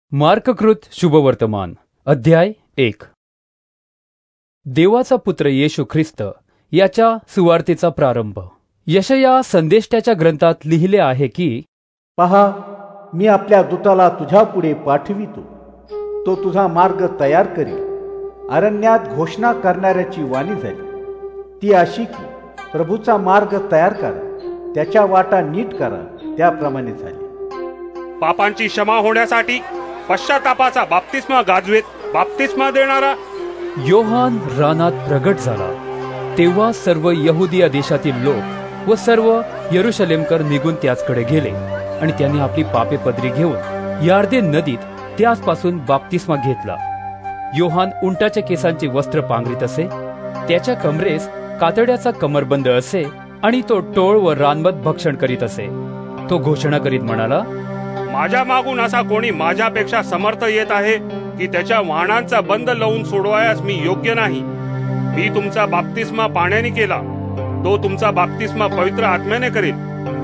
मार्ककृत शुभवर्तमान अध्याय 1. देवाचा पुत्र येशू ख्रिस्त याच्या सुवार्तेचा प्रारंभ. यशया संदेष्ट्याच्या ग्रंथात लिहिले आहे की, पहा, मी आपल्या दूताला तुझ्या पुढे पाठवितो. तो तुझा मार्ग तयार करील. अरण्यात घोषणा करणाऱ्याची वाणी झाली ती अशी की, प्रभूचा मार्ग तयार करा, त्याच्या वाटा नीट करा. त्याप्रमाणे झाली. पापांची क्षमा होण्यासाठी पश्चातापाचा बाप्तिस्मा गाजवेत बाप्तिस्मा देणारा योहान रानात प्रगट झाला. तेव्हा सर्व यहुदिया देशातील लोक व सर्व यरुशलेमकर निघून त्याचकडे गेले आणि त्यांनी आपली पापे पदरी घेऊन यार्देन नदीत त्याचपासून बाप्तिस्मा घेतला. योहान उंटाच्या केसांचे वस्त्र पांघरीत असे, त्याच्या कमरेस कातड्याचा कमरबंद असे आणि तो टोळ व रानमत भक्षण करीत असे. तो घोषणा करीत म्हणाला, माझ्या मागून असा कोणी माझ्यापेक्षा समर्थ येत आहे की त्याच्या वाहनांचा बंद लावून सोडवायास मी योग्य नाही. मी तुमचा बाप्तिस्मा पाण्याने केला, तो तुमचा बाप्तिस्मा पवित्र आत्म्याने करेल.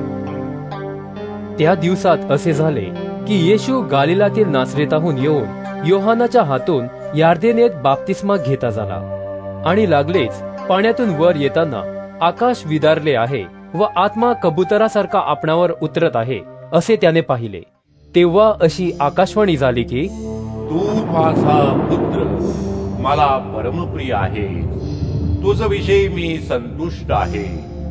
त्या दिवसात असे झाले की येशू गालिलातील नासरेताहून येऊन योहानाच्या हातून यार्देनेत बाप्तिस्मा घेता झाला. आणि लागलेच पाण्यातून वर येताना आकाश विदारले आहे व आत्मा कबुतरासारखा आपणावर उतरत आहे असे त्याने पाहिले. तेव्हा अशी आकाशवाणी झाली की, तू माझा पुत्र मला परमप्रिय आहे, तुझ विषयी मी संतुष्ट आहे.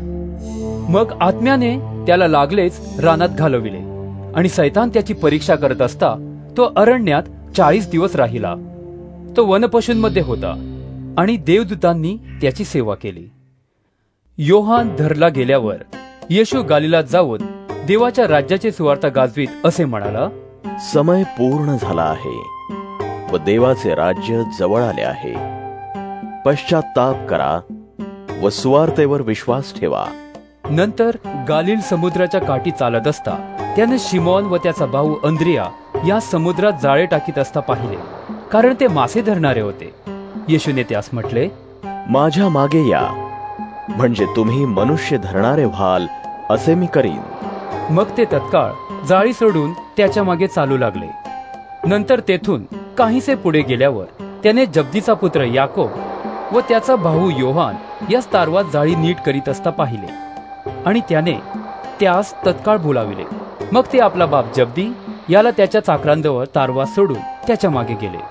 मग आत्म्याने त्याला लागलेच रानात घालविले आणि सैतान त्याची परीक्षा करत असता तो अरण्यात 40 दिवस राहिला. तो वनपशूंमध्ये होता आणि देवदूतांनी त्याची सेवा केली. योहान धरला गेल्यावर येशू गालिलात जाऊन देवाच्या राज्याची सुवार्ता गाजवीत असे म्हणाला, समय पूर्ण झाला आहे व देवाचे राज्य जवळ आले आहे. पश्चात्ताप करा व सुवार्तेवर विश्वास ठेवा. नंतर गालिल समुद्राच्या काठी चालत असता त्याने शिमोन व त्याचा भाऊ अंद्रिया या समुद्रात जाळे टाकीत असता पाहिले, कारण ते मासे धरणारे होते. येशूने त्यास म्हटले, माझ्या मागे या, म्हणजे तुम्ही मनुष्य धरणारे व्हाल असे मी करीन. मग ते तत्काळ जाळी सोडून त्याच्या मागे चालू लागले. नंतर तेथून काहीसे पुढे गेल्यावर त्याने जब्दीचा पुत्र याकोब व त्याचा भाऊ योहान या तारवात जाळी नीट करीत असता पाहिले आणि त्याने त्यास तत्काळ बोलाविले. मग ते आपला बाप जब्दी याला त्याच्या चाकरांजवळ तारवा सोडून त्याच्या मागे गेले.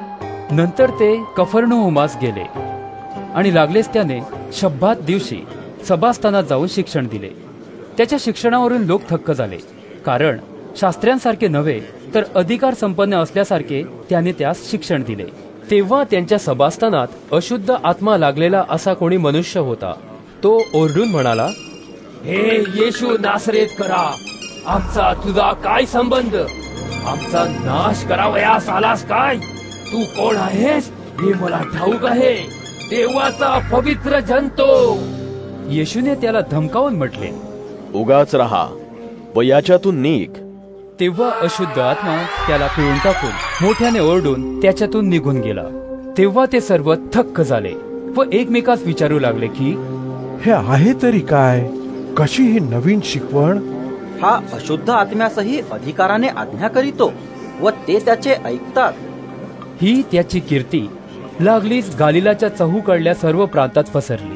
नंतर ते कफरनहुमास गेले आणि लागलेच त्याने शब्बात दिवशी सभास्थानात जाऊन शिक्षण दिले. त्याच्या शिक्षणावरून लोक थक्क झाले, कारण शास्त्र्यांसारखे नव्हे तर अधिकार संपन्न असल्यासारखे त्याने त्यास शिक्षण दिले. तेव्हा त्यांच्या सभास्थानात अशुद्ध आत्मा लागलेला असा कोणी मनुष्य होता. तो ओरडून म्हणाला, हे येशू नासरेत करा, आमचा तुझा काय संबंध? आमचा नाश करावयास आलास काय? तू कोण आहेस हे मला ठाऊक आहे, देवाचा पवित्र जंतो. येशूने त्याला धमकावून म्हटले, उगाच राहा व याच्यातून निघ. तेव्हा अशुद्ध आत्मा त्याला पिळून टाकून मोठ्याने ओरडून त्याच्यातून निघून गेला. तेव्हा ते सर्व थक्क झाले व एकमेकास विचारू लागले की, हे आहे तरी काय? कशी ही नवीन शिकवण? हा अशुद्ध आत्म्यासही अधिकाराने आज्ञा करीतो व ते त्याचे ऐकतात. ही त्याची कीर्ती लागलीच गालिलाच्या चहूकडल्या सर्व प्रांतात पसरली.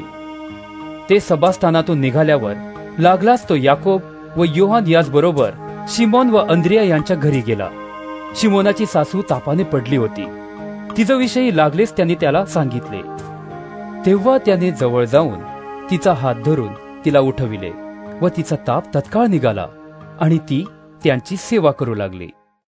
ते सभास्थानातून निघाल्यावर लागलाच तो याकोब व योहान याचबरोबर शिमोन व अंद्रिया यांच्या घरी गेला. शिमोनाची सासू तापाने पडली होती. तिचा विषयी लागलेच त्यांनी त्याला सांगितले. तेव्हा त्याने जवळ जाऊन तिचा हात धरून तिला उठविले व तिचा ताप तत्काळ निघाला आणि ती त्यांची सेवा करू लागली.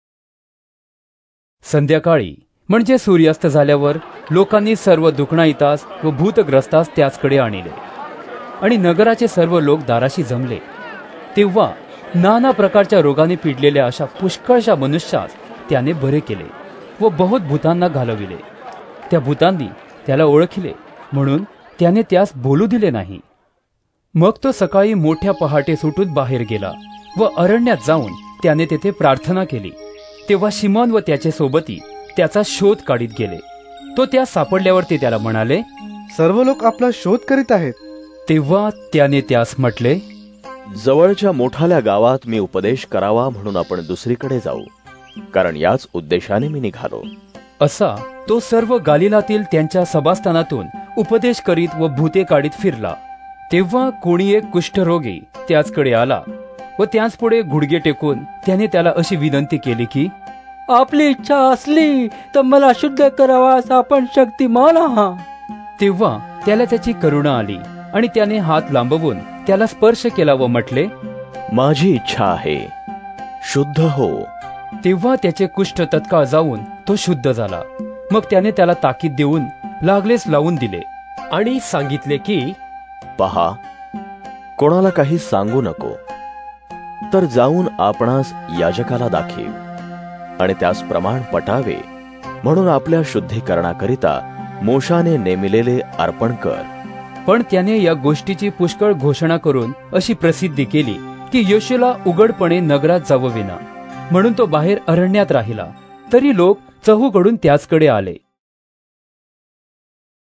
संध्याकाळी म्हणजे सूर्यास्त झाल्यावर लोकांनी सर्व दुखणाईतास व भूतग्रस्तास त्याचकडे आणले आणि नगराचे सर्व लोक दाराशी जमले. तेव्हा नाना प्रकारच्या रोगाने पिडलेल्या अशा पुष्कळशा मनुष्यास त्याने बरे केले व बहुत भूतांना घालविले. त्या भूतांनी त्याला ओळखले म्हणून त्याने त्यास बोलू दिले नाही. मग तो सकाळी मोठ्या पहाटे सुटून बाहेर गेला व अरण्यात जाऊन त्याने तेथे प्रार्थना केली. तेव्हा शिमोन व त्याचे सोबती त्याचा शोध काढीत गेले. तो त्यास सापडल्यावर ते त्याला म्हणाले, सर्व लोक आपला शोध करीत आहेत. तेव्हा त्याने त्यास म्हटले, जवळच्या मोठाल्या गावात मी उपदेश करावा म्हणून आपण दुसरीकडे जाऊ. कारण याच उद्देशाने मी निघालो. असा तो सर्व गालिलातील त्यांच्या सभास्थानातून उपदेश करीत व भूते काढीत फिरला. तेव्हा कोणी एक कुष्ठरोगी त्याचकडे आला व त्याच पुढे गुडघे टेकून त्याने त्याला अशी विनंती केली की, आपली इच्छा असली तर मला शुद्ध करावास आपण शक्तिमान आहात. तेव्हा त्याला त्याची करुणा आली आणि त्याने हात लांबवून त्याला स्पर्श केला व म्हटले, माझी इच्छा आहे, शुद्ध हो. तेव्हा त्याचे कुष्ठ तत्काळ जाऊन तो शुद्ध झाला. मग त्याने त्याला ताकीद देऊन लागलेच लावून दिले आणि सांगितले की, पहा, कोणाला काही सांगू नको, तर जाऊन आपणास याजकाला दाखीव आणि त्यास प्रमाण पटावे म्हणून आपल्या शुद्धीकरणाकरिता मोशाने नेमिलेले अर्पण कर. पण त्याने या गोष्टीची पुष्कळ घोषणा करून अशी प्रसिद्धी केली की येशूला उघडपणे नगरात जावविना, म्हणून तो बाहेर अरण्यात राहिला. तरी लोक चहूकडून त्याचकडे आले.